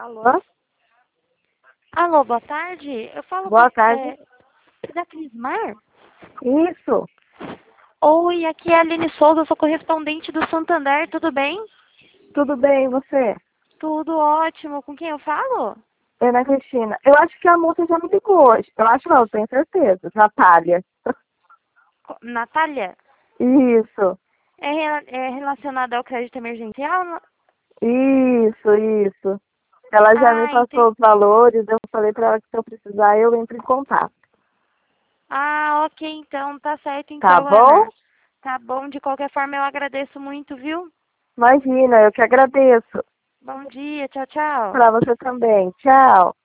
Alô? Alô, boa tarde. Eu falo Boa tarde. da Crismar? Isso. Oi, aqui é a Aline Souza, eu sou correspondente do Santander, tudo bem? Tudo bem, e você? Tudo ótimo. Com quem eu falo? Ana Cristina. Eu acho que a moça já me ligou hoje. Eu acho não, tenho certeza. Natália. Natália? Isso. É relacionada ao crédito emergencial? Isso. Ela já me Ah, passou entendi. os valores, eu falei pra ela que se eu precisar eu entro em contato. Ah, ok, então, tá certo Tá então, bom? Ana. Tá bom, de qualquer forma eu agradeço muito, viu? Imagina, eu que agradeço. Bom dia, tchau, tchau. Pra você também. Tchau.